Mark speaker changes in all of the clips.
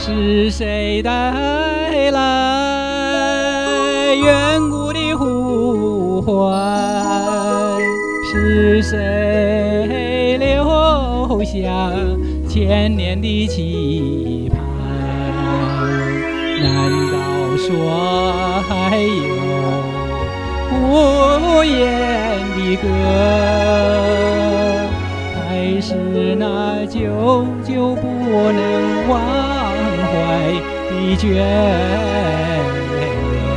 Speaker 1: 是谁带来远古的呼唤？是谁留下千年的期盼？难道说还有无言的歌，还是那久久不能忘怀的眷恋？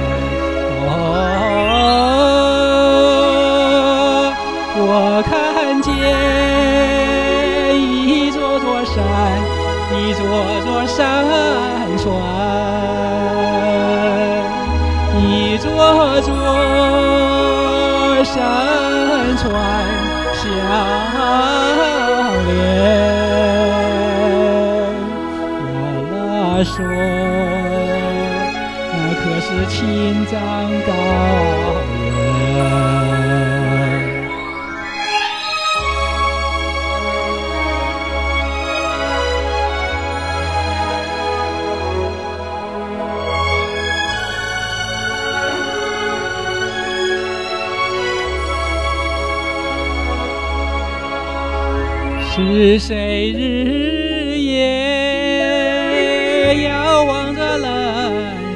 Speaker 1: 我看见一座座山，一座座山川，一座座山川相连。呀啦说，那可是青藏高原。是谁日夜遥望着蓝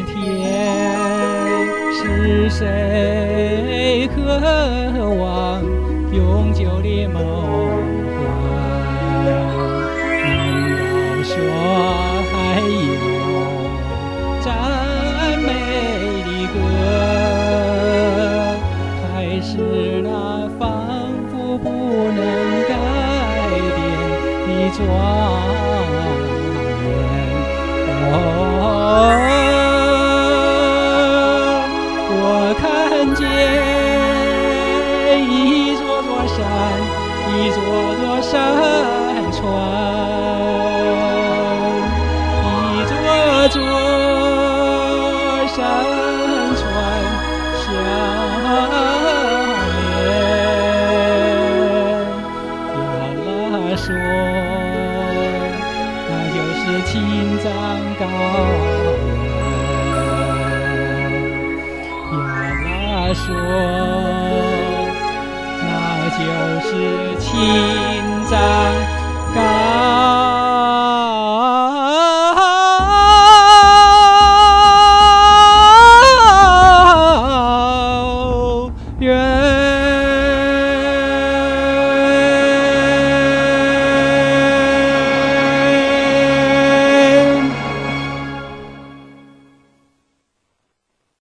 Speaker 1: 天？是谁渴望永久的梦幻？难道说还有赞美的歌，还是那仿佛不能改的庄严？我看见一座座山，一座座山川，一座座山川相说，那就是青藏高原。呀啦说，那就是青藏。